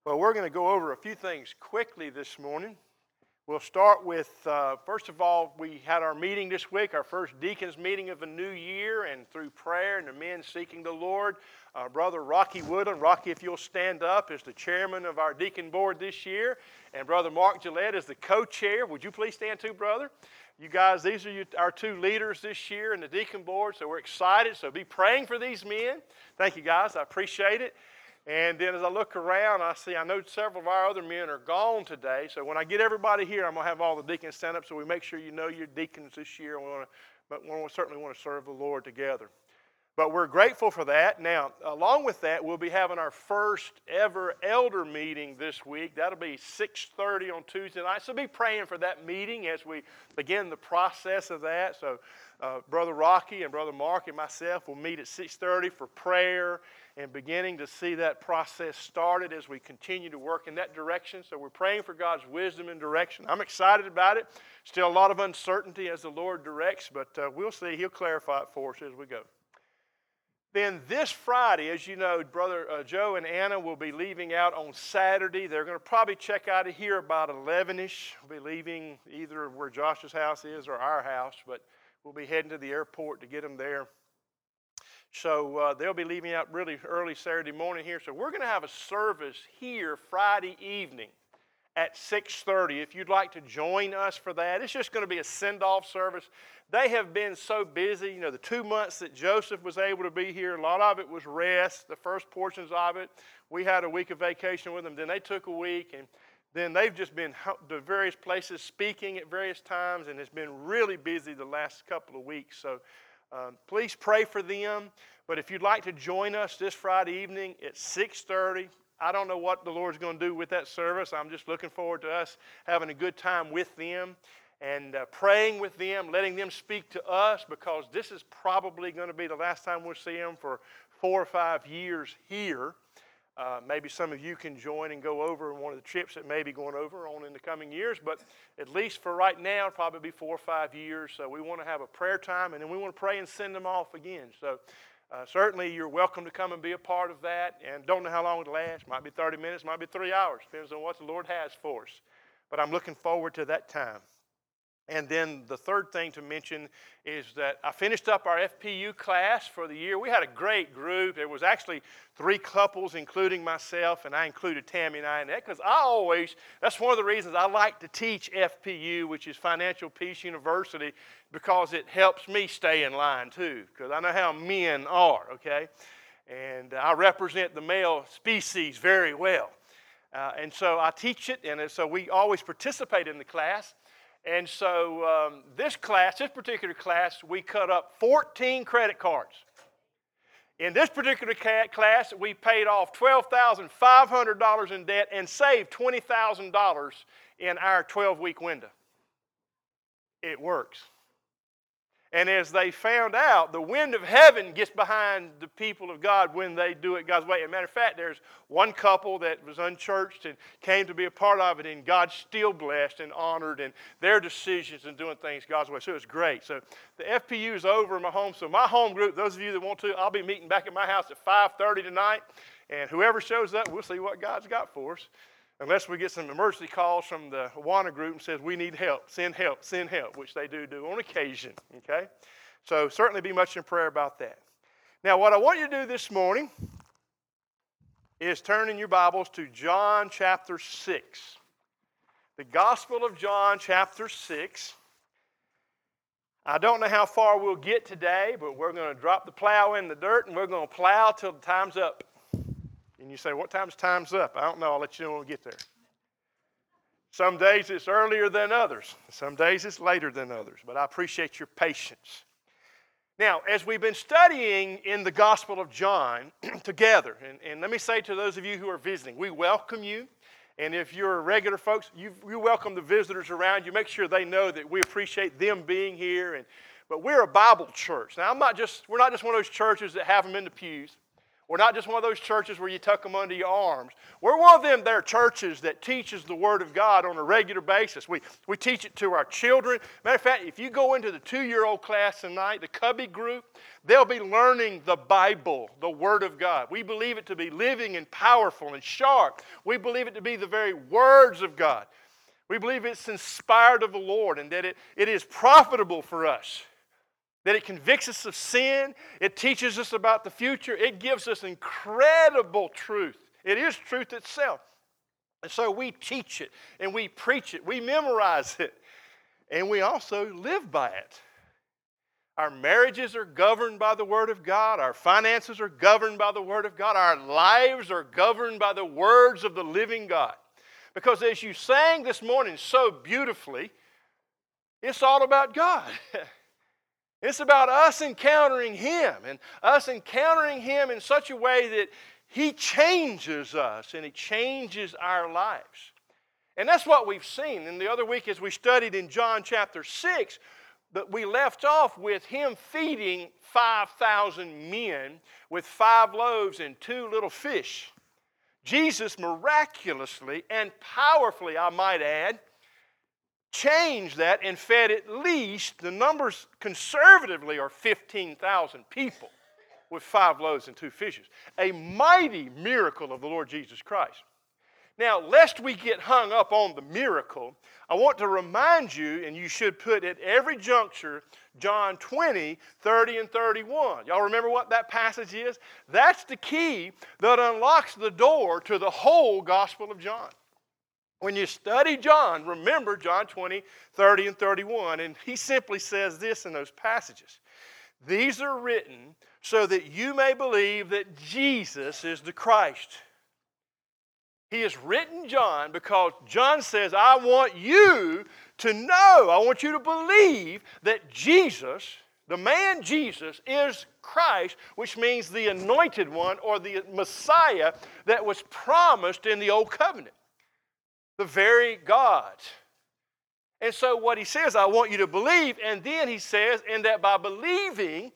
Well, we're going to go over a few things quickly this morning. We'll start with, first of all, we had our meeting this week, our first deacons meeting of the new year, and through prayer and the men seeking the Lord, Brother Rocky Woodland. Rocky, if you'll stand up, is the chairman of our deacon board this year, and Brother Mark Gillette is the co-chair. Would you please stand too, brother? You guys, these are our two leaders this year in the deacon board, so we're excited. So be praying for these men. Thank you, guys. I appreciate it. And then as I look around, I know several of our other men are gone today. So when I get everybody here, I'm going to have all the deacons stand up so we make sure you know your deacons this year. But we certainly want to serve the Lord together. But we're grateful for that. Now, along with that, we'll be having our first ever elder meeting this week. That'll be 6:30 on Tuesday night. So be praying for that meeting as we begin the process of that. So Brother Rocky and Brother Mark and myself will meet at 6:30 for prayer and beginning to see that process started as we continue to work in that direction. So we're praying for God's wisdom and direction. I'm excited about it. Still a lot of uncertainty as the Lord directs, but we'll see. He'll clarify it for us as we go. Then this Friday, as you know, Brother Joe and Anna will be leaving out on Saturday. They're going to probably check out of here about 11-ish. We'll be leaving either where Josh's house is or our house, but we'll be heading to the airport to get them there. So they'll be leaving out really early Saturday morning here. So we're going to have a service here Friday evening at 6:30. If you'd like to join us for that, it's just going to be a send-off service. They have been so busy. You know, the 2 months that Joseph was able to be here, a lot of it was rest, the first portions of it. We had a week of vacation with them. Then they took a week, and then they've just been to various places speaking at various times, and it's been really busy the last couple of weeks. So please pray for them. But if you'd like to join us this Friday evening at 6:30, I don't know what the Lord's going to do with that service. I'm just looking forward to us having a good time with them and praying with them, letting them speak to us, because this is probably going to be the last time we'll see them for 4 or 5 years here. Maybe some of you can join and go over on one of the trips that may be going over on in the coming years, but at least for right now, it'll probably be 4 or 5 years. So we want to have a prayer time, and then we want to pray and send them off again. So certainly you're welcome to come and be a part of that, and don't know how long it'll last. Might be 30 minutes, might be 3 hours. Depends on what the Lord has for us. But I'm looking forward to that time. And then the third thing to mention is that I finished up our FPU class for the year. We had a great group. There was actually 3 couples, including myself, and I included Tammy and I in that, because that's one of the reasons I like to teach FPU, which is Financial Peace University, because it helps me stay in line too, because I know how men are, okay? And I represent the male species very well. And so I teach it, and so we always participate in the class. And so this particular class, we cut up 14 credit cards. In this particular class, we paid off $12,500 in debt and saved $20,000 in our 12-week window. It works. And as they found out, the wind of heaven gets behind the people of God when they do it God's way. As a matter of fact, there's one couple that was unchurched and came to be a part of it, and God still blessed and honored and their decisions in doing things God's way. So it was great. So the FPU is over in my home. So my home group, those of you that want to, I'll be meeting back at my house at 5:30 tonight. And whoever shows up, we'll see what God's got for us. Unless we get some emergency calls from the Awana group and says we need help, which they do on occasion, okay? So certainly be much in prayer about that. Now what I want you to do this morning is turn in your Bibles to John chapter 6. The Gospel of John chapter 6. I don't know how far we'll get today, but we're going to drop the plow in the dirt and we're going to plow till the time's up. And you say, what time's up? I don't know. I'll let you know when we get there. Some days it's earlier than others. Some days it's later than others. But I appreciate your patience. Now, as we've been studying in the Gospel of John together, and let me say to those of you who are visiting, we welcome you. And if you're regular folks, you welcome the visitors around you. Make sure they know that we appreciate them being here. But we're a Bible church. Now, we're not just one of those churches that have them in the pews. We're not just one of those churches where you tuck them under your arms. We're one of them there churches that teaches the Word of God on a regular basis. We teach it to our children. Matter of fact, if you go into the 2-year-old class tonight, the Cubby group, they'll be learning the Bible, the Word of God. We believe it to be living and powerful and sharp. We believe it to be the very words of God. We believe it's inspired of the Lord and that it is profitable for us. That it convicts us of sin. It teaches us about the future. It gives us incredible truth. It is truth itself. And so we teach it and we preach it. We memorize it. And we also live by it. Our marriages are governed by the Word of God. Our finances are governed by the Word of God. Our lives are governed by the words of the living God. Because as you sang this morning so beautifully, it's all about God. It's about us encountering Him and us encountering Him in such a way that He changes us and He changes our lives. And that's what we've seen. And the other week as we studied in John chapter 6, that we left off with Him feeding 5,000 men with 5 loaves and 2 little fish. Jesus miraculously and powerfully, I might add, changed that and fed at least, the numbers conservatively are 15,000 people with 5 loaves and 2 fishes. A mighty miracle of the Lord Jesus Christ. Now, lest we get hung up on the miracle, I want to remind you, and you should put at every juncture, John 20, 30, and 31. Y'all remember what that passage is? That's the key that unlocks the door to the whole Gospel of John. When you study John, remember John 20, 30, and 31, and he simply says this in those passages. These are written so that you may believe that Jesus is the Christ. He has written John because John says, I want you to know, I want you to believe that Jesus, the man Jesus, is Christ, which means the anointed one or the Messiah that was promised in the Old Covenant. The very God. And so what he says, I want you to believe, and then he says, and that by believing,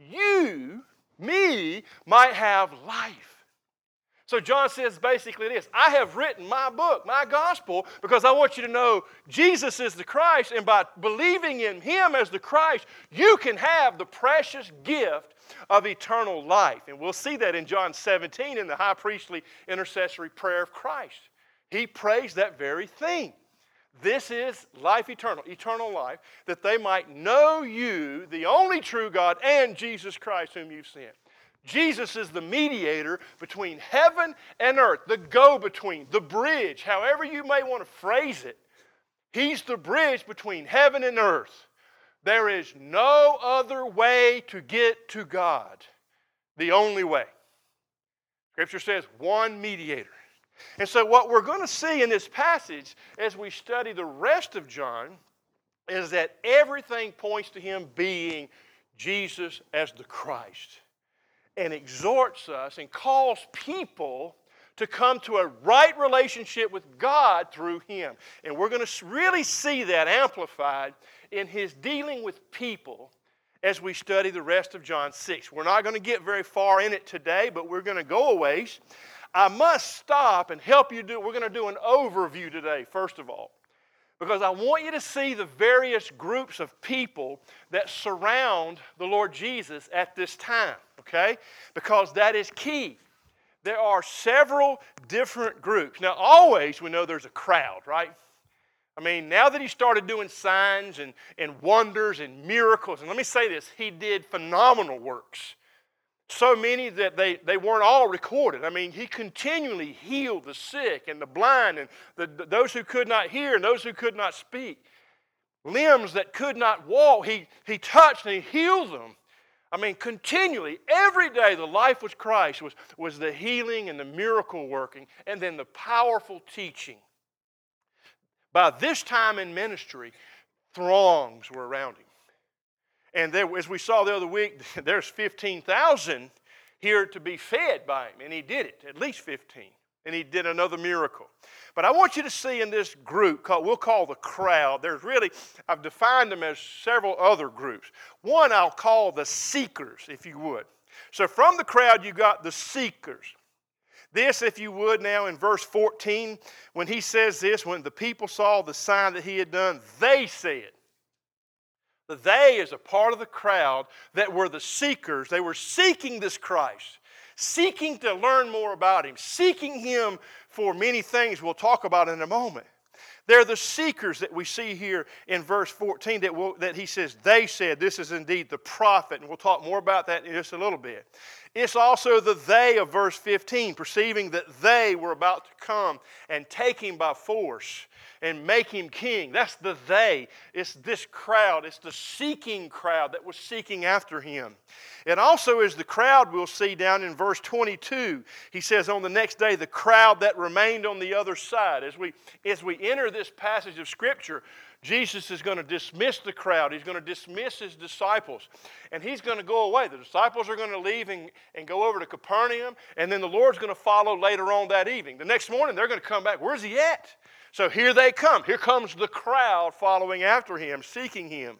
you, me, might have life. So John says basically this, I have written my book, my gospel, because I want you to know Jesus is the Christ, and by believing in Him as the Christ, you can have the precious gift of eternal life. And we'll see that in John 17 in the high priestly intercessory prayer of Christ. He prays that very thing. This is life eternal, eternal life, that they might know you, the only true God, and Jesus Christ whom you've sent. Jesus is the mediator between heaven and earth, the go-between, the bridge, however you may want to phrase it. He's the bridge between heaven and earth. There is no other way to get to God. The only way. Scripture says one mediator. And so what we're going to see in this passage as we study the rest of John is that everything points to Him being Jesus as the Christ and exhorts us and calls people to come to a right relationship with God through Him. And we're going to really see that amplified in His dealing with people as we study the rest of John 6. We're not going to get very far in it today, but we're going to go a ways. I must stop and help you we're going to do an overview today, first of all, because I want you to see the various groups of people that surround the Lord Jesus at this time, okay? Because that is key. There are several different groups. Now, always we know there's a crowd, right? I mean, now that He started doing signs and wonders and miracles, and let me say this, He did phenomenal works. So many that they weren't all recorded. I mean, He continually healed the sick and the blind and those who could not hear and those who could not speak. Limbs that could not walk, He touched and He healed them. I mean, continually, every day the life with Christ was the healing and the miracle working and then the powerful teaching. By this time in ministry, throngs were around Him. And there, as we saw the other week, there's 15,000 here to be fed by Him. And He did it, at least 15. And He did another miracle. But I want you to see in this group, we'll call the crowd, there's really, I've defined them as several other groups. One I'll call the seekers, if you would. So from the crowd you got the seekers. This, if you would, now in verse 14, when he says this, when the people saw the sign that he had done, they said. The they is a part of the crowd that were the seekers. They were seeking this Christ, seeking to learn more about him, seeking him for many things we'll talk about in a moment. They're the seekers that we see here in verse 14 that he says, they said, this is indeed the prophet. And we'll talk more about that in just a little bit. It's also the they of verse 15, perceiving that they were about to come and take him by force and make him king. That's the they. It's this crowd. It's the seeking crowd that was seeking after him. It also is the crowd we'll see down in verse 22. He says on the next day, the crowd that remained on the other side. As we enter this passage of Scripture, Jesus is going to dismiss the crowd. He's going to dismiss his disciples. And he's going to go away. The disciples are going to leave and go over to Capernaum. And then the Lord's going to follow later on that evening. The next morning, they're going to come back. Where's he at? So here they come. Here comes the crowd following after him, seeking him.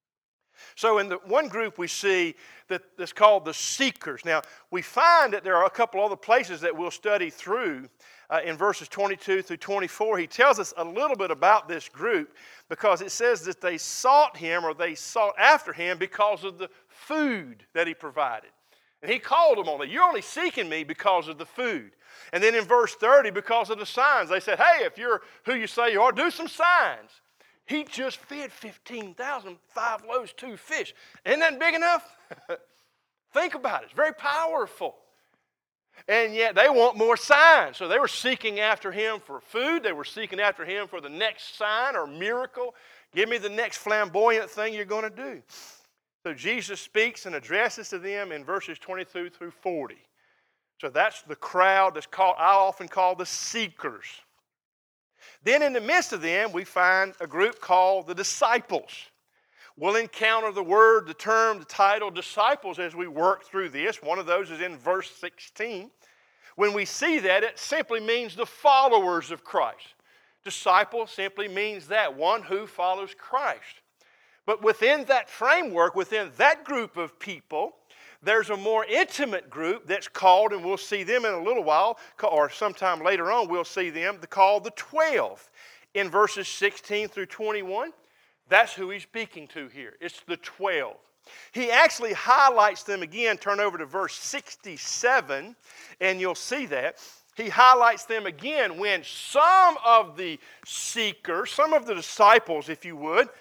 So in the one group we see that's called the seekers. Now, we find that there are a couple other places that we'll study through in verses 22 through 24. He tells us a little bit about this group because it says that they sought him or they sought after him because of the food that he provided. And he called them on it. You're only seeking me because of the food. And then in verse 30, because of the signs, they said, hey, if you're who you say you are, do some signs. He just fed 15,000, 5 loaves, 2 fish. Isn't that big enough? Think about it. It's very powerful. And yet they want more signs. So they were seeking after him for food. They were seeking after him for the next sign or miracle. Give me the next flamboyant thing you're going to do. So Jesus speaks and addresses to them in verses 22 through 40. So that's the crowd that's called, I often call the seekers. Then in the midst of them, we find a group called the disciples. We'll encounter the word, the term, the title, disciples as we work through this. One of those is in verse 16. When we see that, it simply means the followers of Christ. Disciple simply means that, one who follows Christ. But within that framework, within that group of people, there's a more intimate group that's called, and we'll see them in a little while, or sometime later on we'll see them, called the 12. In verses 16 through 21, that's who he's speaking to here. It's the 12. He actually highlights them again. Turn over to verse 67, and you'll see that. He highlights them again when some of the seekers, some of the disciples, if you would,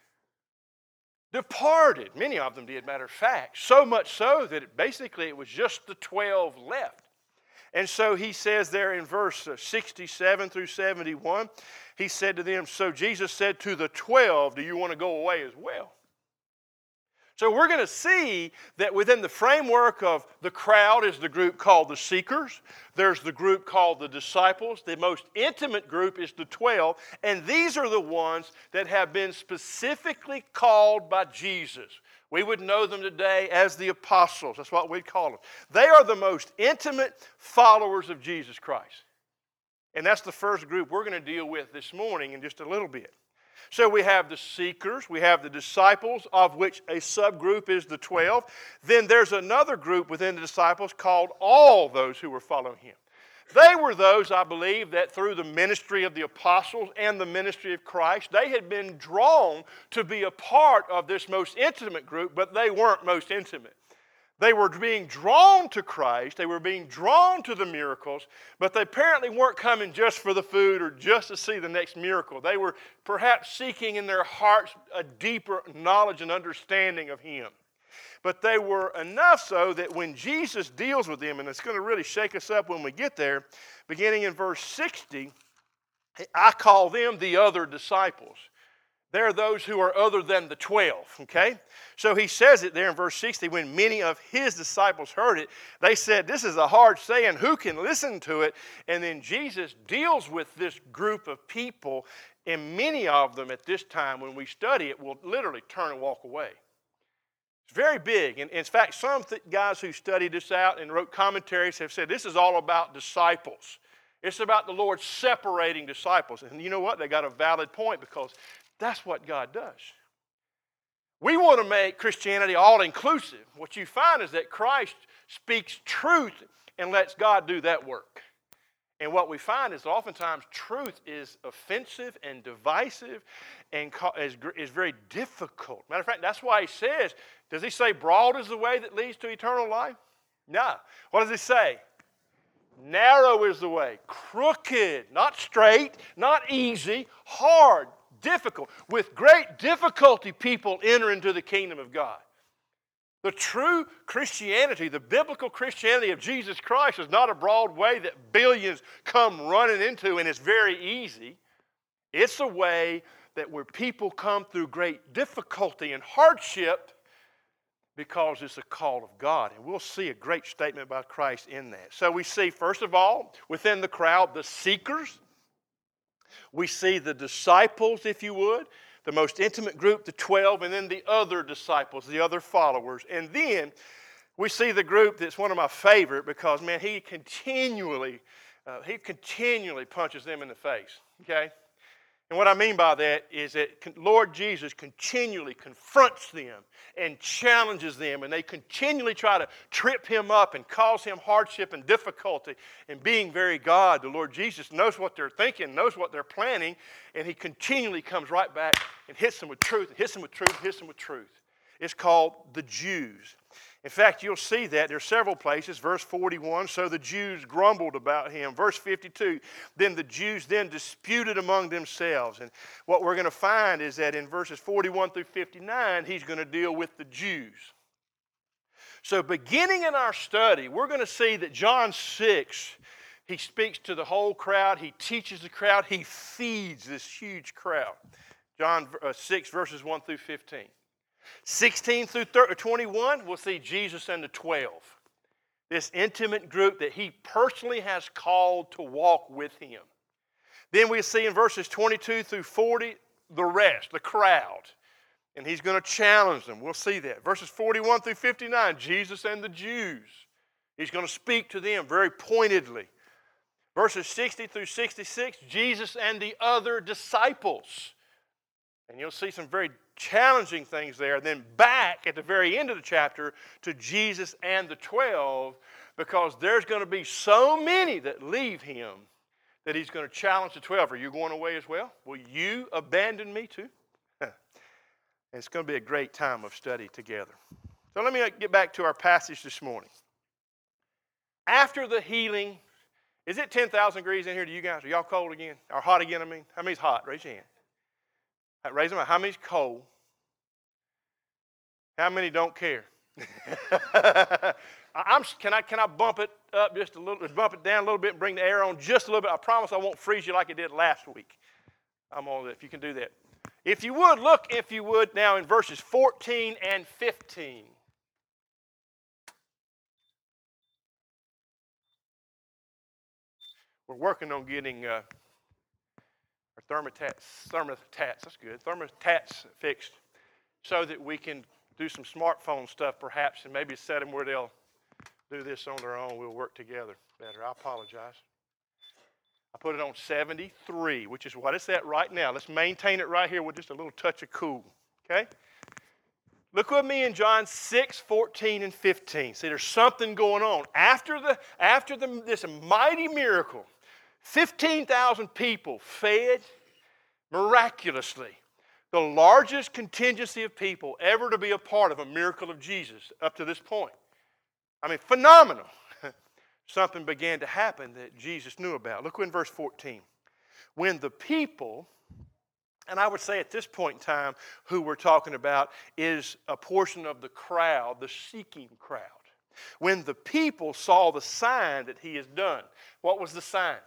departed. Many of them did, matter of fact. So much so that it was just the 12 left. And so he says there in verse 67 through 71, he said to them, so Jesus said to the 12, do you want to go away as well? So we're going to see that within the framework of the crowd is the group called the seekers. There's the group called the disciples. The most intimate group is the 12. And these are the ones that have been specifically called by Jesus. We would know them today as the apostles. That's what we'd call them. They are the most intimate followers of Jesus Christ. And that's the first group we're going to deal with this morning in just a little bit. So we have the seekers, we have the disciples, of which a subgroup is the 12. Then there's another group within the disciples called all those who were following him. They were those, I believe, that through the ministry of the apostles and the ministry of Christ, they had been drawn to be a part of this most intimate group, but they weren't most intimate. They were being drawn to Christ, they were being drawn to the miracles, but they apparently weren't coming just for the food or just to see the next miracle. They were perhaps seeking in their hearts a deeper knowledge and understanding of him. But they were enough so that when Jesus deals with them, and it's going to really shake us up when we get there, beginning in verse 60, I call them the other disciples. They're those who are other than the 12, okay? So he says it there in verse 60, when many of his disciples heard it, they said, this is a hard saying, who can listen to it? And then Jesus deals with this group of people, and many of them at this time, when we study it, will literally turn and walk away. It's very big. And in fact, some guys who studied this out and wrote commentaries have said this is all about disciples. It's about the Lord separating disciples. And you know what? They got a valid point because that's what God does. We want to make Christianity all-inclusive. What you find is that Christ speaks truth and lets God do that work. And what we find is that oftentimes truth is offensive and divisive and is very difficult. Matter of fact, that's why he says, does he say broad is the way that leads to eternal life? No. What does he say? Narrow is the way, crooked, not straight, not easy, hard, difficult. With great difficulty, people enter into the kingdom of God. The true Christianity, the biblical Christianity of Jesus Christ is not a broad way that billions come running into and it's very easy. It's a way that where people come through great difficulty and hardship because it's a call of God. And we'll see a great statement by Christ in that. So we see, first of all, within the crowd, the seekers. We see the disciples, if you would. The most intimate group, the 12, and then the other disciples, the other followers. And then we see the group that's one of my favorite because, man, he continually punches them in the face, okay? And what I mean by that is that Lord Jesus continually confronts them and challenges them, and they continually try to trip him up and cause him hardship and difficulty. And being very God, the Lord Jesus knows what they're thinking, knows what they're planning, and he continually comes right back and hits them with truth, and hits them with truth, and hits them with truth. It's called the Jews. In fact, you'll see that there are several places. Verse 41, so the Jews grumbled about him. Verse 52, then the Jews then disputed among themselves. And what we're going to find is that in verses 41 through 59, he's going to deal with the Jews. So beginning in our study, we're going to see that John 6, he speaks to the whole crowd. He teaches the crowd. He feeds this huge crowd. John 6, verses 1 through 15. 16 through 21, we'll see Jesus and the 12. This intimate group that he personally has called to walk with him. Then we see in verses 22 through 40, the rest, the crowd. And he's going to challenge them. We'll see that. Verses 41 through 59, Jesus and the Jews. He's going to speak to them very pointedly. Verses 60 through 66, Jesus and the other disciples. And you'll see some very challenging things there. Then back at the very end of the chapter to Jesus and the 12, because there's going to be so many that leave him that he's going to challenge the 12. Are you going away as well? Will you abandon me too? It's going to be a great time of study together. So let me get back to our passage this morning. After the healing, is it 10,000 degrees in here to you guys? Are y'all cold again? Or hot again, I mean? How many's hot? Raise your hand. Raise them up. How many's cold? How many don't care? Can I bump it up just a little, bump it down a little bit and bring the air on just a little bit? I promise I won't freeze you like it did last week. I'm on it if you can do that. If you would, look, if you would, now in verses 14 and 15. We're working on getting our thermostats, that's good, thermostats fixed so that we can do some smartphone stuff perhaps and maybe set them where they'll do this on their own. We'll work together better. I apologize. I put it on 73, which is what it's at right now. Let's maintain it right here with just a little touch of cool, okay? Look with me in John 6, 14 and 15. See, there's something going on. After this mighty miracle, 15,000 people fed miraculously. The largest contingency of people ever to be a part of a miracle of Jesus up to this point. I mean, phenomenal. Something began to happen that Jesus knew about. Look in verse 14. When the people, and I would say at this point in time, who we're talking about is a portion of the crowd, the seeking crowd. When the people saw the sign that he has done, what was the sign?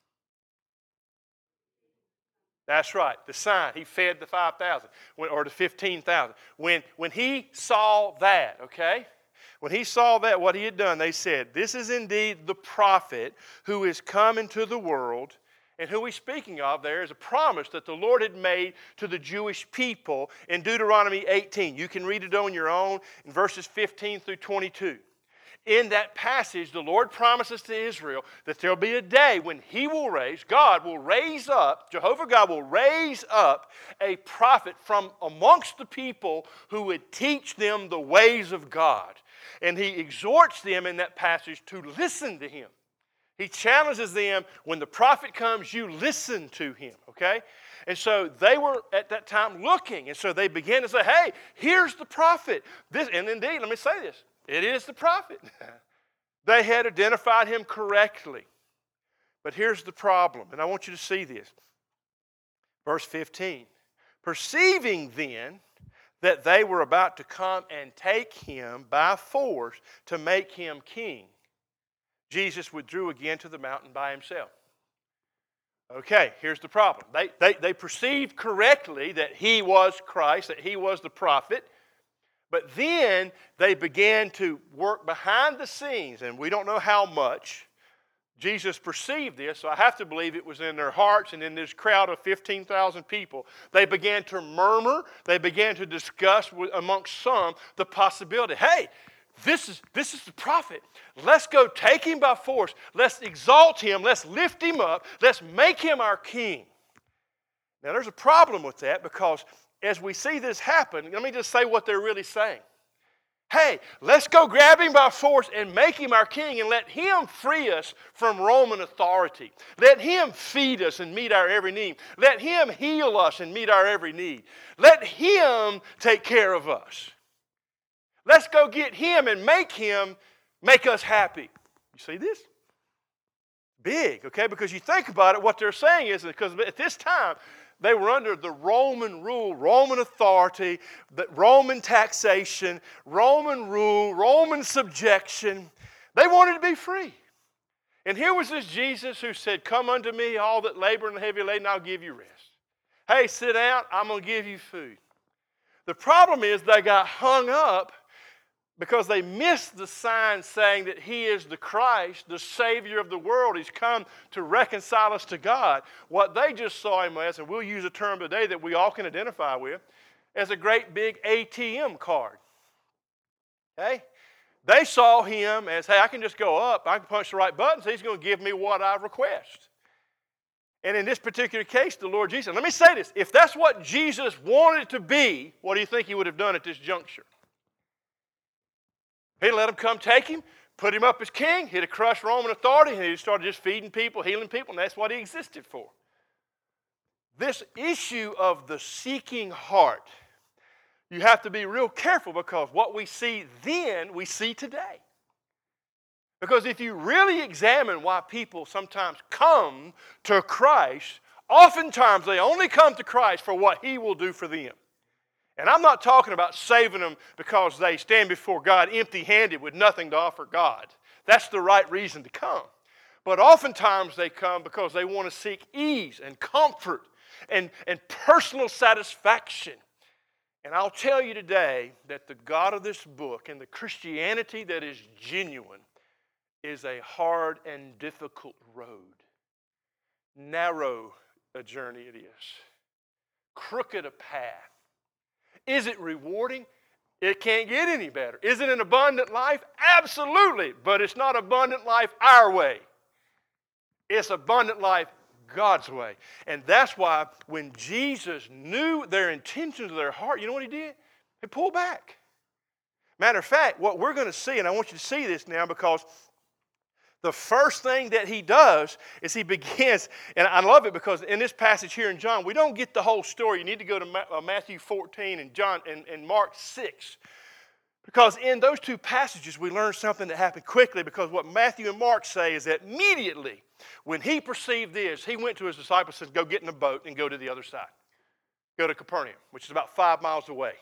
That's right, the sign. He fed the 5,000 or the 15,000. When he saw that, okay? When he saw that, what he had done, they said, this is indeed the prophet who is come into the world. And who he's speaking of there is a promise that the Lord had made to the Jewish people in Deuteronomy 18. You can read it on your own in verses 15 through 22. in that passage, the Lord promises to Israel that there'll be a day when God will raise up, Jehovah God will raise up a prophet from amongst the people who would teach them the ways of God. And he exhorts them in that passage to listen to him. He challenges them, when the prophet comes, you listen to him, okay? And so they were at that time looking, and so they began to say, hey, here's the prophet. And indeed, let me say this, it is the prophet. They had identified him correctly. But here's the problem, and I want you to see this. Verse 15, perceiving then that they were about to come and take him by force to make him king, Jesus withdrew again to the mountain by himself. Okay, here's the problem. They perceived correctly that he was Christ, that he was the prophet, but then they began to work behind the scenes, and we don't know how much. Jesus perceived this, so I have to believe it was in their hearts, and in this crowd of 15,000 people, they began to murmur, they began to discuss amongst some the possibility, hey, this is the prophet. Let's go take him by force. Let's exalt him. Let's lift him up. Let's make him our king. Now, there's a problem with that, because as we see this happen, let me just say what they're really saying. Hey, let's go grab him by force and make him our king, and let him free us from Roman authority. Let him feed us and meet our every need. Let him heal us and meet our every need. Let him take care of us. Let's go get him and make us happy. You see this? Big, okay? Because you think about it, what they're saying is, because at this time, they were under the Roman rule, Roman authority, the Roman taxation, Roman rule, Roman subjection. They wanted to be free. And here was this Jesus who said, come unto me, all that labor and heavy laden, I'll give you rest. Hey, sit down, I'm going to give you food. The problem is they got hung up because they missed the sign saying that he is the Christ, the Savior of the world. He's come to reconcile us to God. What they just saw him as, and we'll use a term today that we all can identify with, as a great big ATM card. Okay? They saw him as, hey, I can just go up, I can punch the right buttons, he's going to give me what I request. And in this particular case, the Lord Jesus, let me say this, if that's what Jesus wanted to be, what do you think he would have done at this juncture? He'd let him come take him, put him up as king, he'd have crushed Roman authority, and he'd started just feeding people, healing people, and that's what he existed for. This issue of the seeking heart, you have to be real careful, because what we see then, we see today. Because if you really examine why people sometimes come to Christ, oftentimes they only come to Christ for what he will do for them. And I'm not talking about saving them because they stand before God empty-handed with nothing to offer God. That's the right reason to come. But oftentimes they come because they want to seek ease and comfort and personal satisfaction. And I'll tell you today that the God of this book and the Christianity that is genuine is a hard and difficult road. Narrow a journey it is. Crooked a path. Is it rewarding? It can't get any better. Is it an abundant life? Absolutely. But it's not abundant life our way. It's abundant life God's way. And that's why when Jesus knew their intentions of their heart, you know what he did? He pulled back. Matter of fact, what we're going to see, and I want you to see this now, because the first thing that he does is he begins, and I love it because in this passage here in John, we don't get the whole story. You need to go to Matthew 14 and John and Mark 6. Because in those two passages, we learn something that happened quickly, because what Matthew and Mark say is that immediately when he perceived this, he went to his disciples and said, go get in a boat and go to the other side. Go to Capernaum, which is about 5 miles away.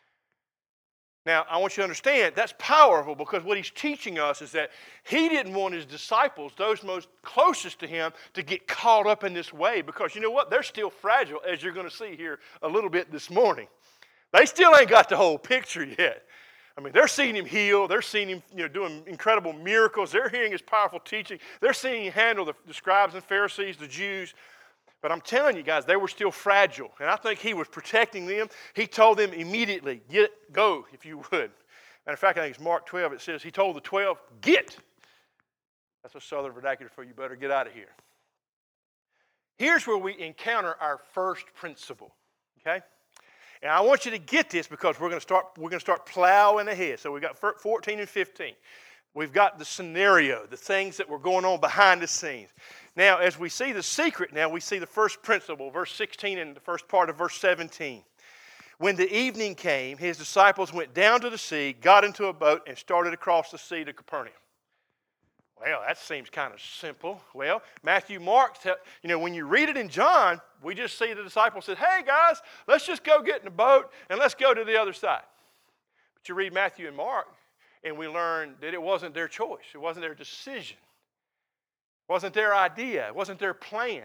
Now, I want you to understand, that's powerful, because what he's teaching us is that he didn't want his disciples, those most closest to him, to get caught up in this way, because you know what? They're still fragile, as you're going to see here a little bit this morning. They still ain't got the whole picture yet. I mean, they're seeing him heal. They're seeing him doing incredible miracles. They're hearing his powerful teaching. They're seeing him handle the scribes and Pharisees, the Jews. But I'm telling you guys, they were still fragile. And I think he was protecting them. He told them immediately, go if you would. Matter of fact, I think it's Mark 12. It says he told the 12, get. That's a southern vernacular for you better get out of here. Here's where we encounter our first principle, okay? And I want you to get this because we're going to start plowing ahead. So we got 14 and 15. We've got the scenario, the things that were going on behind the scenes. Now, as we see the secret now, we see the first principle, verse 16 and the first part of verse 17. When the evening came, his disciples went down to the sea, got into a boat, and started across the sea to Capernaum. Well, that seems kind of simple. Well, Matthew, Mark, when you read it in John, we just see the disciples said, hey, guys, let's just go get in the boat and let's go to the other side. But you read Matthew and Mark, and we learn that it wasn't their choice. It wasn't their decision. It wasn't their idea. It wasn't their plan.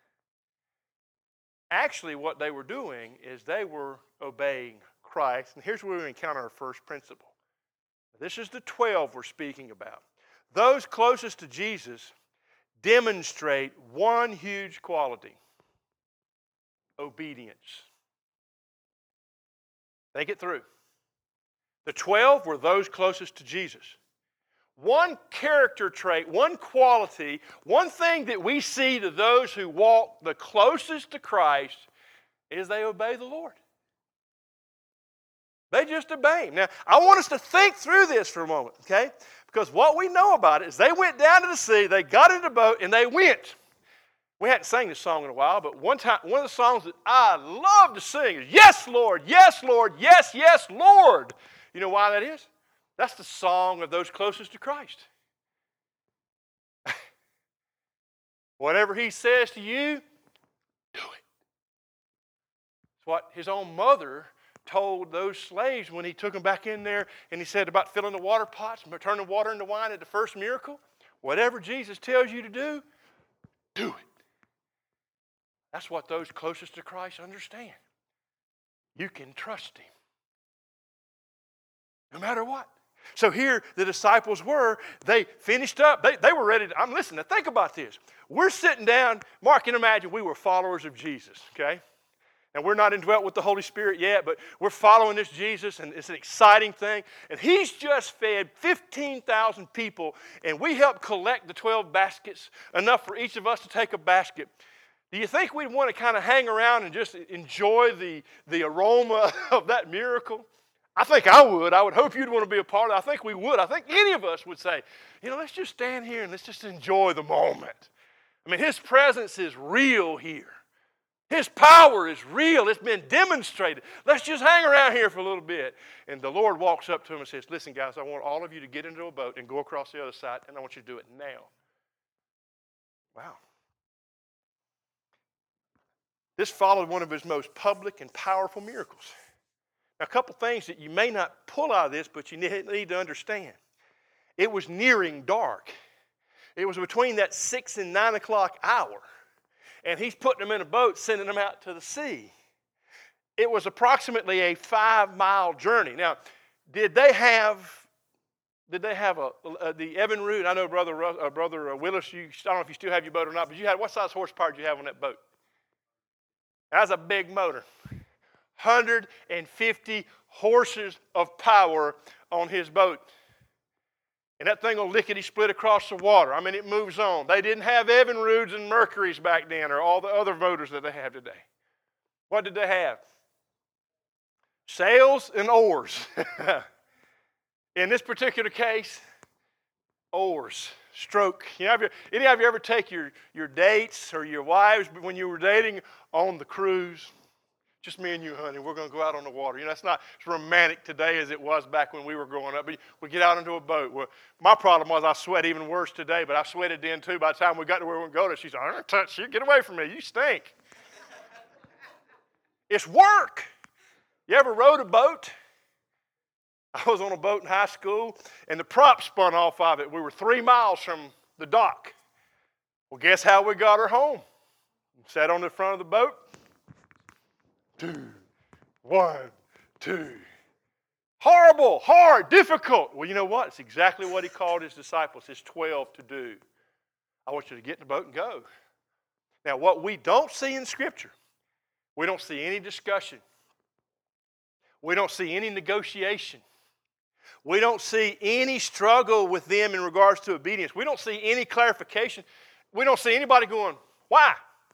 Actually, what they were doing is they were obeying Christ. And here's where we encounter our first principle. This is the 12 we're speaking about. Those closest to Jesus demonstrate one huge quality: obedience. They get through. The 12 were those closest to Jesus. One character trait, one quality, one thing that we see to those who walk the closest to Christ is they obey the Lord. They just obey Him. Now, I want us to think through this for a moment, okay? Because what we know about it is they went down to the sea, they got into the boat, and they went. We hadn't sang this song in a while, but one of the songs that I love to sing is, yes, Lord, yes, Lord, yes, yes, Lord. You know why that is? That's the song of those closest to Christ. Whatever He says to you, do it. It's what His own mother told those slaves when He took them back in there and He said about filling the water pots and turning water into wine at the first miracle. Whatever Jesus tells you to do it. That's what those closest to Christ understand. You can trust Him. No matter what. So here the disciples were, they finished up, they were ready to, listen, now think about this. We're sitting down, Mark can imagine we were followers of Jesus, okay? And we're not indwelt with the Holy Spirit yet, but we're following this Jesus, and it's an exciting thing. And He's just fed 15,000 people, and we helped collect the 12 baskets, enough for each of us to take a basket. Do you think we'd want to kind of hang around and just enjoy the aroma of that miracle? I think I would. I would hope you'd want to be a part of it. I think we would. I think any of us would say, let's just stand here and let's just enjoy the moment. I mean, His presence is real here. His power is real. It's been demonstrated. Let's just hang around here for a little bit. And the Lord walks up to him and says, listen, guys, I want all of you to get into a boat and go across the other side, and I want you to do it now. Wow. This followed one of His most public and powerful miracles. Now, a couple things that you may not pull out of this, but you need to understand. It was nearing dark. It was between that 6 and 9 o'clock hour. And He's putting them in a boat, sending them out to the sea. It was approximately a 5-mile journey. Now, did they have the Evan Root? I know Brother Willis, I don't know if you still have your boat or not, but what size horsepower did you have on that boat? That was a big motor. 150 horses of power on his boat. And that thing will lickety-split across the water. I mean, it moves on. They didn't have Evinrudes and Mercuries back then or all the other motors that they have today. What did they have? Sails and oars. In this particular case, oars, stroke. Any of you ever take your dates or your wives when you were dating on the cruise? Just me and you, honey. We're going to go out on the water. It's not as romantic today as it was back when we were growing up. But we get out into a boat. Well, my problem was I sweat even worse today, but I sweated then too. By the time we got to where we were going to go, she said, "I don't touch you. Get away from me. You stink." It's work. You ever rowed a boat? I was on a boat in high school, and the prop spun off of it. We were 3 miles from the dock. Well, guess how we got her home? Sat on the front of the boat. 2, 1, 2. Horrible, hard, difficult. Well, you know what? It's exactly what He called His disciples, His 12, to do. I want you to get in the boat and go. Now, what we don't see in Scripture, we don't see any discussion. We don't see any negotiation. We don't see any struggle with them in regards to obedience. We don't see any clarification. We don't see anybody going, why?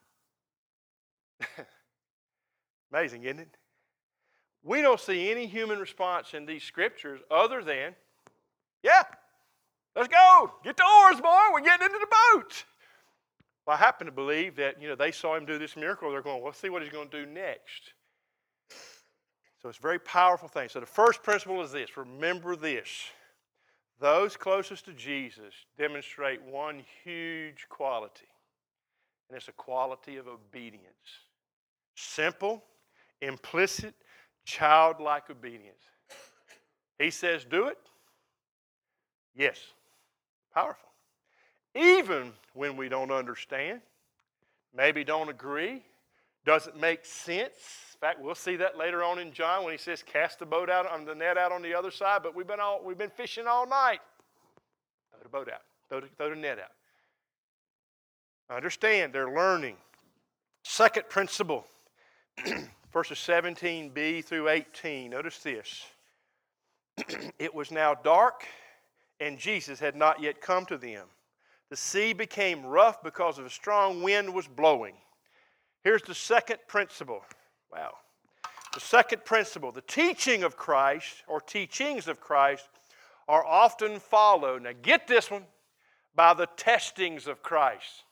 Amazing, isn't it? We don't see any human response in these scriptures other than, yeah, let's go. Get the oars, boy. We're getting into the boat. Well, I happen to believe that, they saw him do this miracle. They're going, well, let's see what he's going to do next. So it's a very powerful thing. So the first principle is this. Remember this. Those closest to Jesus demonstrate one huge quality, and it's a quality of obedience. Simple, implicit, childlike obedience. He says, do it. Yes. Powerful. Even when we don't understand, maybe don't agree, doesn't make sense. In fact, we'll see that later on in John when he says, cast the boat out on the net out on the other side, but we've been fishing all night. Throw the boat out. Throw the net out. Understand, they're learning. Second principle, verses 17b through 18. Notice this. It was now dark, and Jesus had not yet come to them. The sea became rough because of a strong wind was blowing. Here's the second principle. Wow. The second principle. The teaching of Christ, or teachings of Christ, are often followed, now get this one, by the testings of Christ.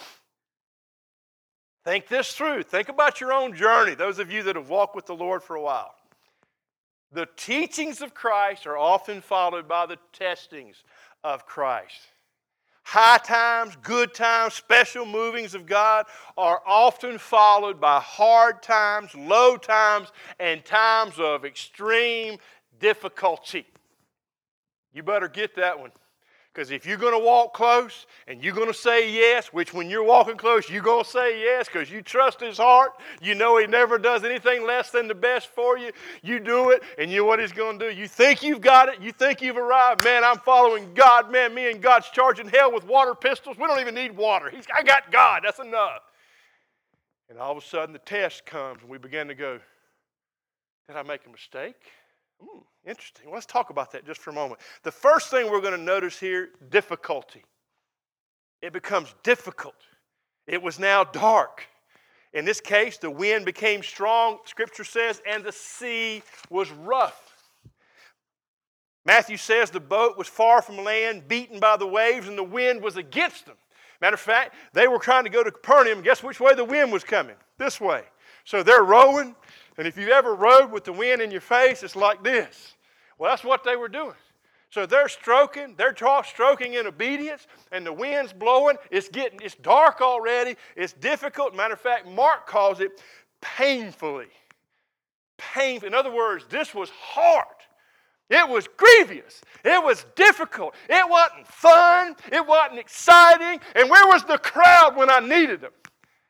Think this through. Think about your own journey, those of you that have walked with the Lord for a while. The teachings of Christ are often followed by the testings of Christ. High times, good times, special movings of God are often followed by hard times, low times, and times of extreme difficulty. You better get that one. Because if you're going to walk close and you're going to say yes, which when you're walking close, you're going to say yes because you trust His heart. You know He never does anything less than the best for you. You do it, and you know what He's going to do. You think you've got it. You think you've arrived. Man, I'm following God. Man, me and God's charging hell with water pistols. We don't even need water. I got God. That's enough. And all of a sudden the test comes, and we begin to go, did I make a mistake? Interesting. Well, let's talk about that just for a moment. The first thing we're going to notice here, difficulty. It becomes difficult. It was now dark. In this case, the wind became strong, Scripture says, and the sea was rough. Matthew says the boat was far from land, beaten by the waves, and the wind was against them. Matter of fact, they were trying to go to Capernaum. Guess which way the wind was coming? This way. So they're rowing. And if you've ever rowed with the wind in your face, it's like this. Well, that's what they were doing. So they're stroking in obedience, and the wind's blowing. It's dark already. It's difficult. Matter of fact, Mark calls it painfully. Painful. In other words, this was hard. It was grievous. It was difficult. It wasn't fun. It wasn't exciting. And where was the crowd when I needed them?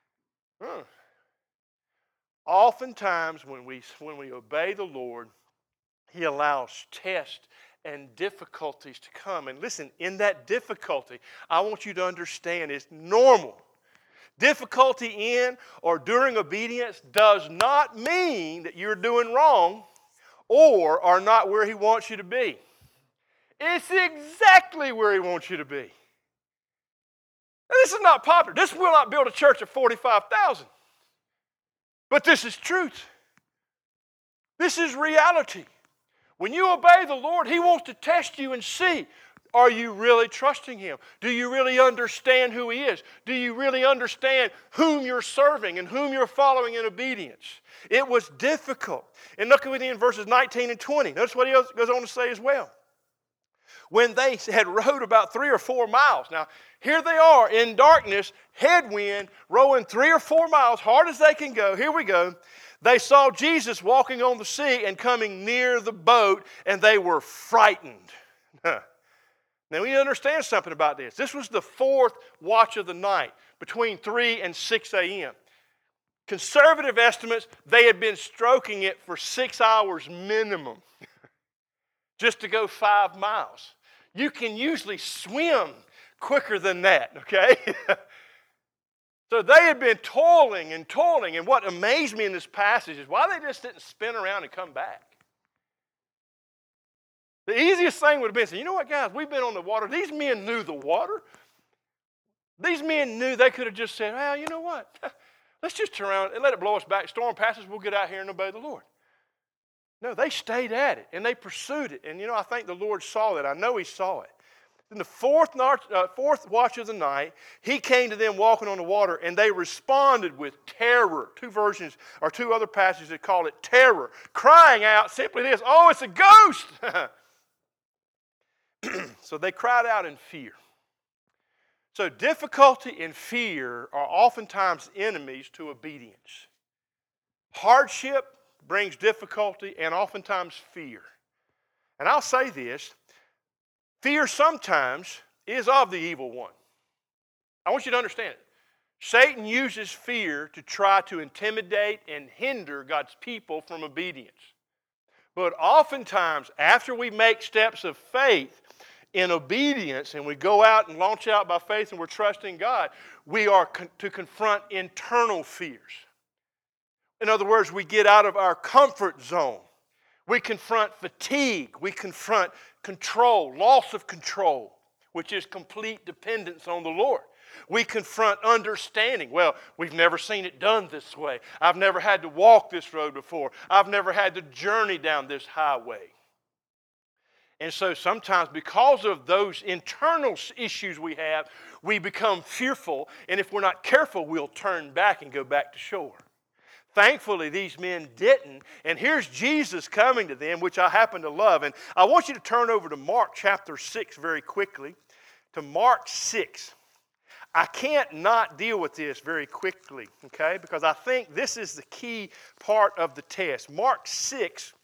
Oftentimes when we obey the Lord, He allows tests and difficulties to come. And listen, in that difficulty, I want you to understand it's normal. Difficulty in or during obedience does not mean that you're doing wrong or are not where He wants you to be. It's exactly where He wants you to be. And this is not popular. This will not build a church of 45,000. But this is truth. This is reality. When you obey the Lord, He wants to test you and see, are you really trusting Him? Do you really understand who He is? Do you really understand whom you're serving and whom you're following in obedience? It was difficult. And look with me in verses 19 and 20. Notice what he goes on to say as well. When they had rowed about 3 or 4 miles. Now, here they are in darkness, headwind, rowing 3 or 4 miles, hard as they can go. Here we go. They saw Jesus walking on the sea and coming near the boat, and they were frightened. Now, we need to understand something about this. This was the 4th watch of the night, between 3 and 6 a.m. Conservative estimates, they had been stroking it for 6 hours minimum just to go 5 miles. You can usually swim quicker than that, okay? So they had been toiling, and what amazed me in this passage is why they just didn't spin around and come back. The easiest thing would have been saying, you know what, guys, we've been on the water. These men knew the water. These men knew they could have just said, well, you know what? Let's just turn around and let it blow us back. Storm passes, we'll get out here and obey the Lord. No, they stayed at it, and they pursued it. And, I think the Lord saw that. I know He saw it. In the fourth watch of the night, He came to them walking on the water, and they responded with terror. Two other passages that call it terror, crying out simply this, oh, it's a ghost! So they cried out in fear. So difficulty and fear are oftentimes enemies to obedience. Hardship brings difficulty and oftentimes fear. And I'll say this, fear sometimes is of the evil one. I want you to understand it. Satan uses fear to try to intimidate and hinder God's people from obedience. But oftentimes, after we make steps of faith in obedience and we go out and launch out by faith and we're trusting God, we are to confront internal fears. In other words, we get out of our comfort zone. We confront fatigue. We confront control, loss of control, which is complete dependence on the Lord. We confront understanding. Well, we've never seen it done this way. I've never had to walk this road before. I've never had to journey down this highway. And so sometimes because of those internal issues we have, we become fearful. And if we're not careful, we'll turn back and go back to shore. Thankfully, these men didn't. And here's Jesus coming to them, which I happen to love. And I want you to turn over to Mark chapter 6 very quickly. To Mark 6. I can't not deal with this very quickly, okay? Because I think this is the key part of the test. Mark 6,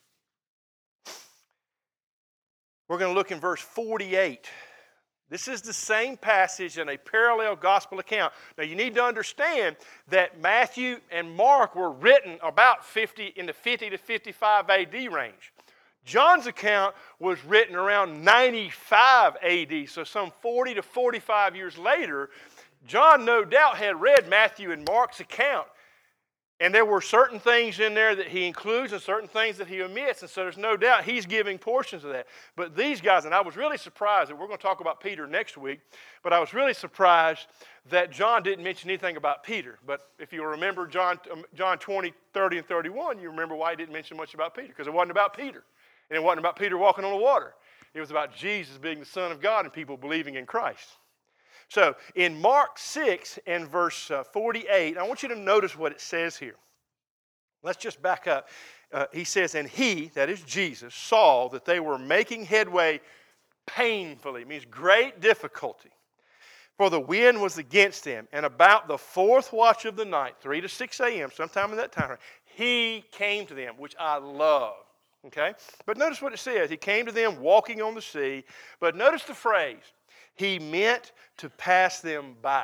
we're going to look in verse 48. This is the same passage in a parallel gospel account. Now you need to understand that Matthew and Mark were written about in the 50 to 55 AD range. John's account was written around 95 AD, so some 40 to 45 years later. John no doubt had read Matthew and Mark's account. And there were certain things in there that he includes and certain things that he omits. And so there's no doubt he's giving portions of that. But these guys, and I was really surprised, and we're going to talk about Peter next week, but I was really surprised that John didn't mention anything about Peter. But if you remember John 20, 30, and 31, you remember why he didn't mention much about Peter. Because it wasn't about Peter. And it wasn't about Peter walking on the water. It was about Jesus being the Son of God and people believing in Christ. So in Mark 6 and verse 48, I want you to notice what it says here. Let's just back up. He says, and he, that is Jesus, saw that they were making headway painfully. It means great difficulty. For the wind was against them. And about the fourth watch of the night, 3 to 6 a.m., sometime in that time, he came to them, which I love. Okay? But notice what it says. He came to them walking on the sea. But notice the phrase. He meant to pass them by.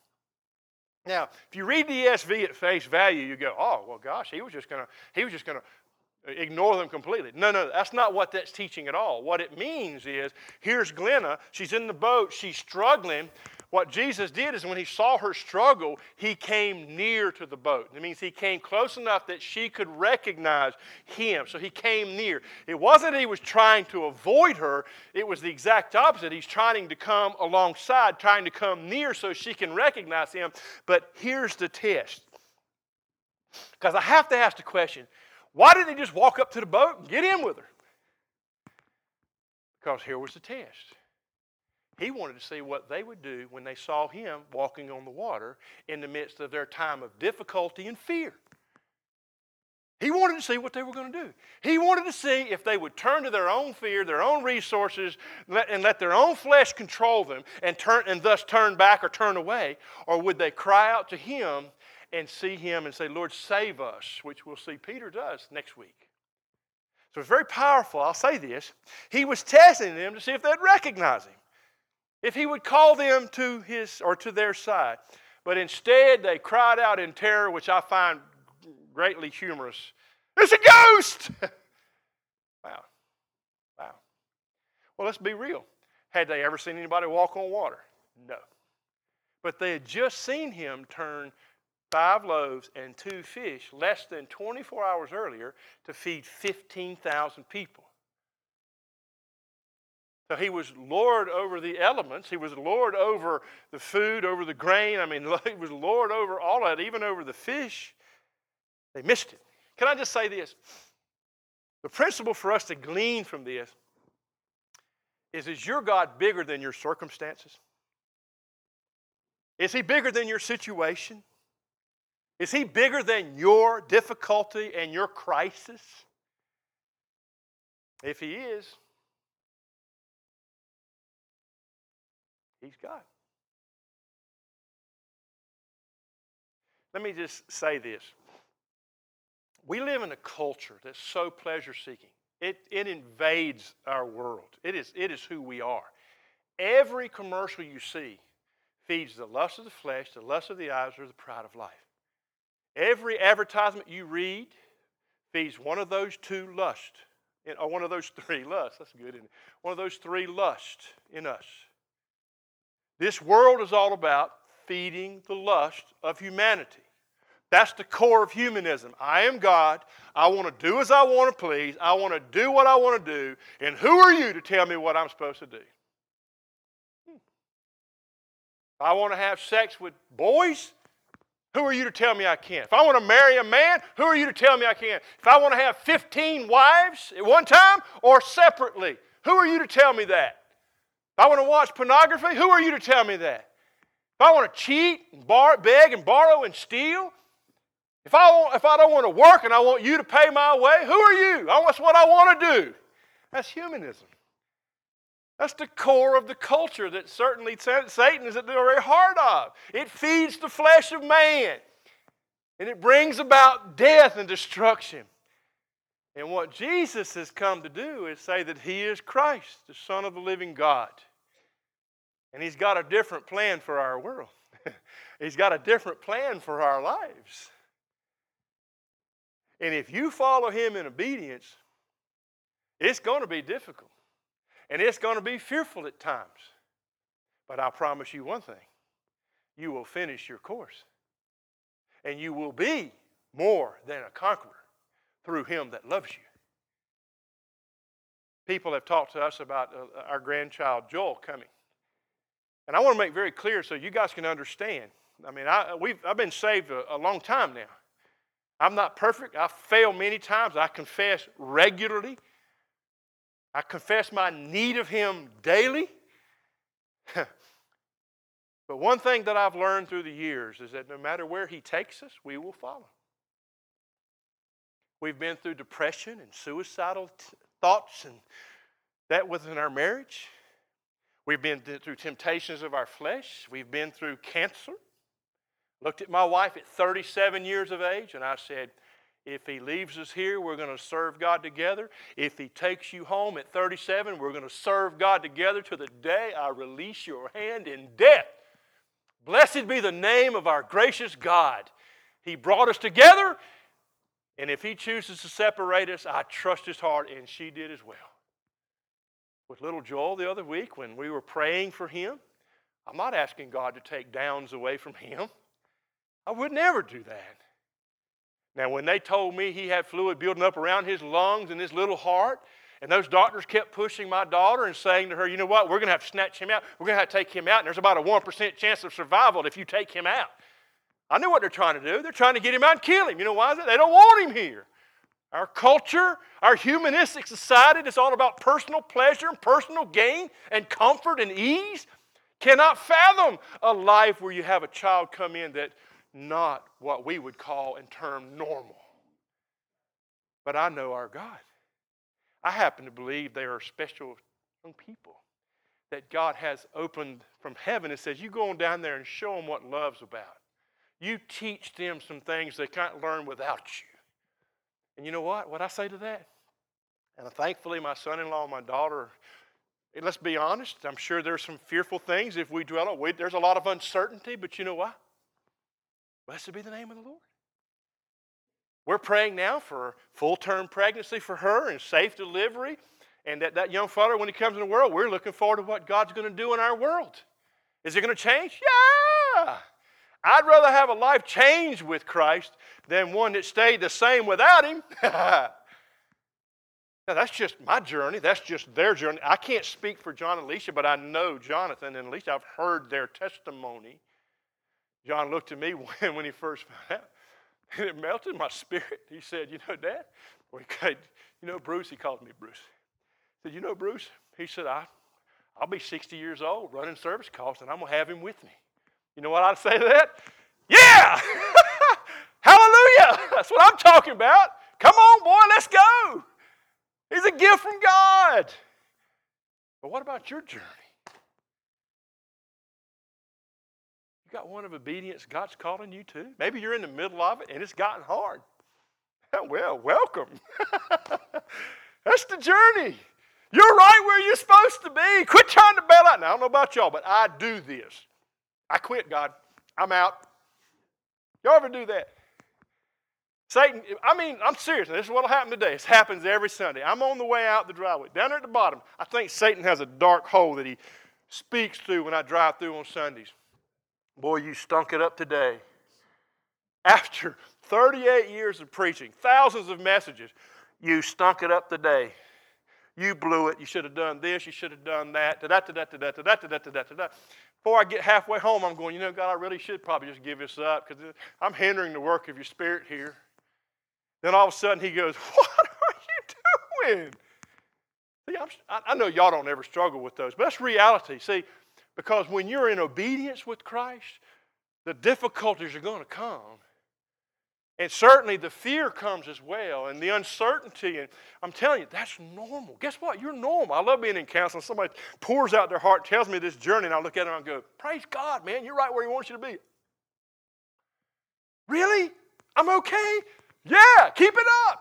Now, if you read the ESV at face value, you go, oh, well, gosh, he was just going to ignore them completely. No, that's not what that's teaching at all. What it means is, here's Glenna. She's in the boat. She's struggling. What Jesus did is when he saw her struggle, he came near to the boat. It means he came close enough that she could recognize him. So he came near. It wasn't he was trying to avoid her. It was the exact opposite. He's trying to come alongside, trying to come near so she can recognize him. But here's the test. Because I have to ask the question, why didn't he just walk up to the boat and get in with her? Because here was the test. He wanted to see what they would do when they saw him walking on the water in the midst of their time of difficulty and fear. He wanted to see what they were going to do. He wanted to see if they would turn to their own fear, their own resources, and let their own flesh control them and thus turn back or turn away, or would they cry out to him and see him and say, Lord, save us, which we'll see Peter does next week. So it's very powerful. I'll say this. He was testing them to see if they'd recognize him. If he would call them to his or to their side. But instead, they cried out in terror, which I find greatly humorous. It's a ghost! Wow. Well, let's be real. Had they ever seen anybody walk on water? No. But they had just seen him turn 5 loaves and 2 fish less than 24 hours earlier to feed 15,000 people. So he was Lord over the elements. He was Lord over the food, over the grain. I mean, he was Lord over all of it, even over the fish. They missed it. Can I just say this? The principle for us to glean from this is your God bigger than your circumstances? Is he bigger than your situation? Is he bigger than your difficulty and your crisis? If he is, he's God. Let me just say this. We live in a culture that's so pleasure-seeking. It invades our world. It is who we are. Every commercial you see feeds the lust of the flesh, the lust of the eyes, or the pride of life. Every advertisement you read feeds one of those two lusts, or one of those three lusts. That's good, isn't it? One of those three lusts in us. This world is all about feeding the lust of humanity. That's the core of humanism. I am God. I want to do as I want to please. I want to do what I want to do. And who are you to tell me what I'm supposed to do? If I want to have sex with boys, who are you to tell me I can't? If I want to marry a man, who are you to tell me I can't? If I want to have 15 wives at one time or separately, who are you to tell me that? If I want to watch pornography, who are you to tell me that? If I want to cheat and beg and borrow and steal, if I don't want to work and I want you to pay my way, who are you? That's what I want to do. That's humanism. That's the core of the culture that certainly Satan is at the very heart of. It feeds the flesh of man. And it brings about death and destruction. And what Jesus has come to do is say that he is Christ, the Son of the living God. And he's got a different plan for our world. He's got a different plan for our lives. And if you follow him in obedience, it's going to be difficult. And it's going to be fearful at times. But I promise you one thing. You will finish your course. And you will be more than a conqueror through him that loves you. People have talked to us about our grandchild Joel coming. And I want to make very clear so you guys can understand. I mean, I've been saved a long time now. I'm not perfect. I fail many times. I confess regularly. I confess my need of him daily. But one thing that I've learned through the years is that no matter where he takes us, we will follow. We've been through depression and suicidal thoughts, and that within our marriage. We've been through temptations of our flesh. We've been through cancer. Looked at my wife at 37 years of age, and I said, if he leaves us here, we're going to serve God together. If he takes you home at 37, we're going to serve God together to the day I release your hand in death. Blessed be the name of our gracious God. He brought us together, and if he chooses to separate us, I trust his heart, and she did as well. With little Joel the other week, when we were praying for him, I'm not asking God to take Downs away from him. I would never do that. Now, when they told me he had fluid building up around his lungs and his little heart, and those doctors kept pushing my daughter and saying to her, you know what, we're going to have to snatch him out. We're going to have to take him out, and there's about a 1% chance of survival if you take him out. I knew what they're trying to do. They're trying to get him out and kill him. You know why is it? They don't want him here. Our culture, our humanistic society that's all about personal pleasure and personal gain and comfort and ease cannot fathom a life where you have a child come in that not what we would call and term normal. But I know our God. I happen to believe they are special young people that God has opened from heaven and says, you go on down there and show them what love's about. You teach them some things they can't learn without you. And you know what? What I say to that? And thankfully my son-in-law and my daughter, and let's be honest, I'm sure there's some fearful things if we dwell on. There's a lot of uncertainty, but you know what? Blessed be the name of the Lord. We're praying now for full-term pregnancy for her and safe delivery. And that young fellow, when he comes in the world, we're looking forward to what God's going to do in our world. Is it going to change? Yeah. I'd rather have a life changed with Christ than one that stayed the same without him. Now, that's just my journey. That's just their journey. I can't speak for John and Alicia, but I know Jonathan and Alicia. I've heard their testimony. John looked at me when he first found out, and it melted my spirit. He said, you know, Dad, Bruce, he called me Bruce. He said, you know, Bruce, he said, I'll be 60 years old running service calls, and I'm going to have him with me. You know what I'd say to that? Yeah! Hallelujah! That's what I'm talking about. Come on, boy, let's go. He's a gift from God. But what about your journey? You got one of obedience God's calling you to? Maybe you're in the middle of it and it's gotten hard. Well, welcome. That's the journey. You're right where you're supposed to be. Quit trying to bail out. Now, I don't know about y'all, but I do this. I quit, God. I'm out. Y'all ever do that? Satan, I'm serious. This is what will happen today. It happens every Sunday. I'm on the way out the driveway. Down there at the bottom, I think Satan has a dark hole that he speaks through when I drive through on Sundays. Boy, you stunk it up today. After 38 years of preaching, thousands of messages, you stunk it up today. You blew it. You should have done this. You should have done that. Before I get halfway home, I'm going, God, I really should probably just give this up because I'm hindering the work of your Spirit here. Then all of a sudden he goes, what are you doing? See, I know y'all don't ever struggle with those, but that's reality. See, because when you're in obedience with Christ, the difficulties are going to come. And certainly the fear comes as well, and the uncertainty. And I'm telling you, that's normal. Guess what? You're normal. I love being in counseling. Somebody pours out their heart, tells me this journey, and I look at it and I go, praise God, man. You're right where He wants you to be. Really? I'm okay? Yeah, keep it up.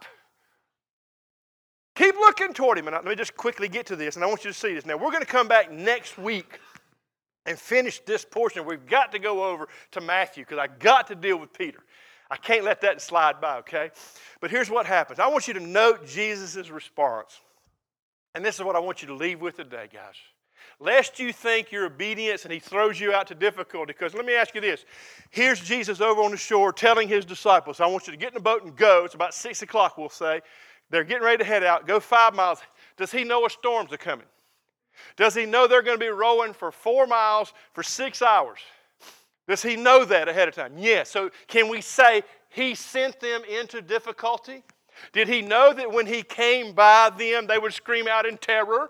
Keep looking toward Him. And let me just quickly get to this, and I want you to see this. Now, we're going to come back next week and finish this portion. We've got to go over to Matthew because I got to deal with Peter. I can't let that slide by, okay? But here's what happens. I want you to note Jesus' response. And this is what I want you to leave with today, guys. Lest you think your obedience and He throws you out to difficulty. Because let me ask you this. Here's Jesus over on the shore telling His disciples, I want you to get in the boat and go. It's about 6 o'clock, we'll say. They're getting ready to head out. Go 5 miles. Does He know a storms are coming? Does He know they're going to be rowing for 4 miles for 6 hours? Does He know that ahead of time? Yes. So can we say He sent them into difficulty? Did He know that when He came by them, they would scream out in terror?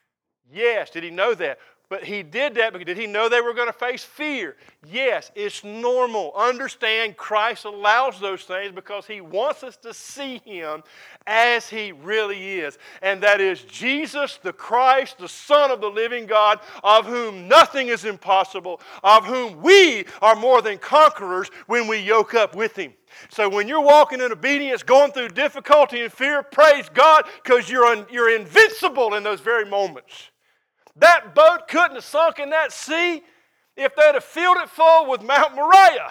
Yes. Did He know that? But He did that because did He know they were going to face fear? Yes. It's normal. Understand Christ allows those things because He wants us to see Him as He really is. And that is Jesus the Christ, the Son of the living God, of whom nothing is impossible, of whom we are more than conquerors when we yoke up with Him. So when you're walking in obedience, going through difficulty and fear, praise God because you're invincible in those very moments. That boat couldn't have sunk in that sea if they'd have filled it full with Mount Moriah.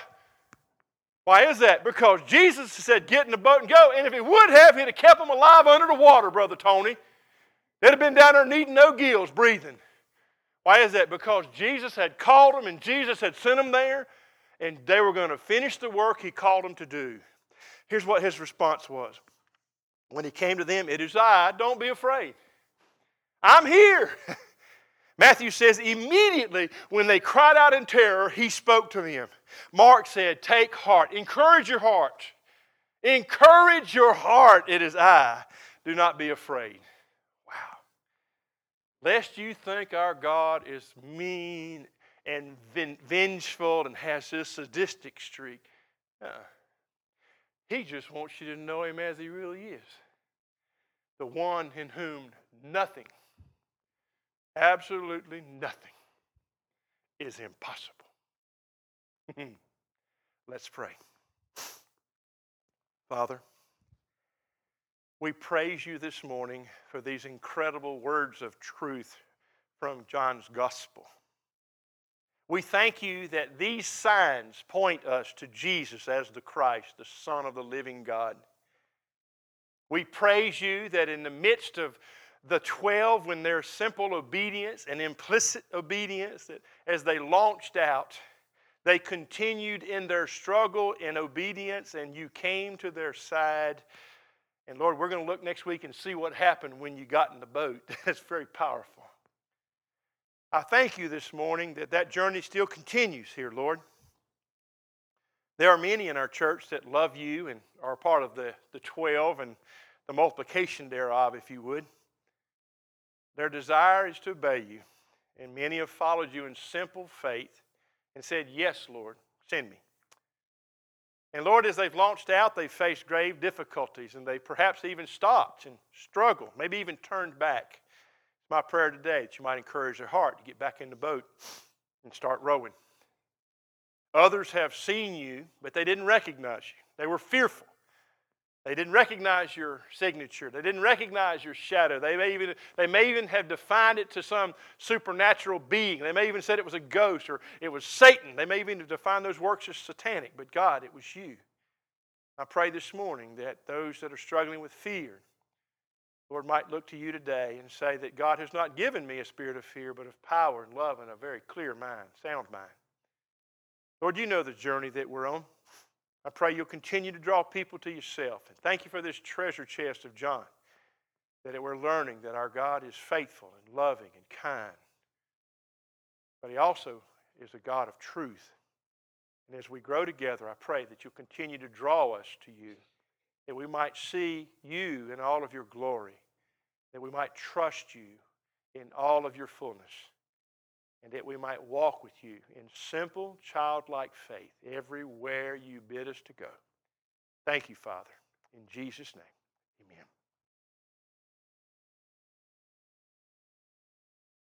Why is that? Because Jesus said, get in the boat and go. And if He would have, He'd have kept them alive under the water, Brother Tony. They'd have been down there needing no gills, breathing. Why is that? Because Jesus had called them and Jesus had sent them there. And they were going to finish the work He called them to do. Here's what His response was. When He came to them, it is I, don't be afraid. I'm here. Matthew says immediately when they cried out in terror, He spoke to them. Mark said, take heart. Encourage your heart. Encourage your heart. It is I. Do not be afraid. Wow. Lest you think our God is mean and vengeful and has this sadistic streak. He just wants you to know Him as He really is. The one in whom nothing, absolutely nothing, is impossible. Let's pray. Father, we praise You this morning for these incredible words of truth from John's Gospel. We thank You that these signs point us to Jesus as the Christ, the Son of the living God. We praise You that in the midst of the 12, when their simple obedience and implicit obedience, that as they launched out, they continued in their struggle in obedience, and You came to their side And Lord, we're going to look next week and see what happened when you got in the boat. That's very powerful. I thank you this morning that journey still continues here, Lord. There are many in our church that love you and are part of the 12 and the multiplication thereof, if you would. Their desire is to obey you, and many have followed you in simple faith and said, yes, Lord, send me. And Lord, as they've launched out, they've faced grave difficulties, and they perhaps even stopped and struggled, maybe even turned back. It's my prayer today that you might encourage their heart to get back in the boat and start rowing. Others have seen you, but they didn't recognize you. They were fearful. They didn't recognize your signature. They didn't recognize your shadow. They may even have defined it to some supernatural being. They may even said it was a ghost or it was Satan. They may even have defined those works as satanic. But God, it was you. I pray this morning that those that are struggling with fear, Lord, might look to you today and say that God has not given me a spirit of fear, but of power and love and a very clear mind, sound mind. Lord, you know the journey that we're on. I pray you'll continue to draw people to yourself. And thank you for this treasure chest of John, that we're learning that our God is faithful and loving and kind. But he also is a God of truth. And as we grow together, I pray that you'll continue to draw us to you, that we might see you in all of your glory, that we might trust you in all of your fullness, and that we might walk with you in simple, childlike faith everywhere you bid us to go. Thank you, Father. In Jesus' name, amen.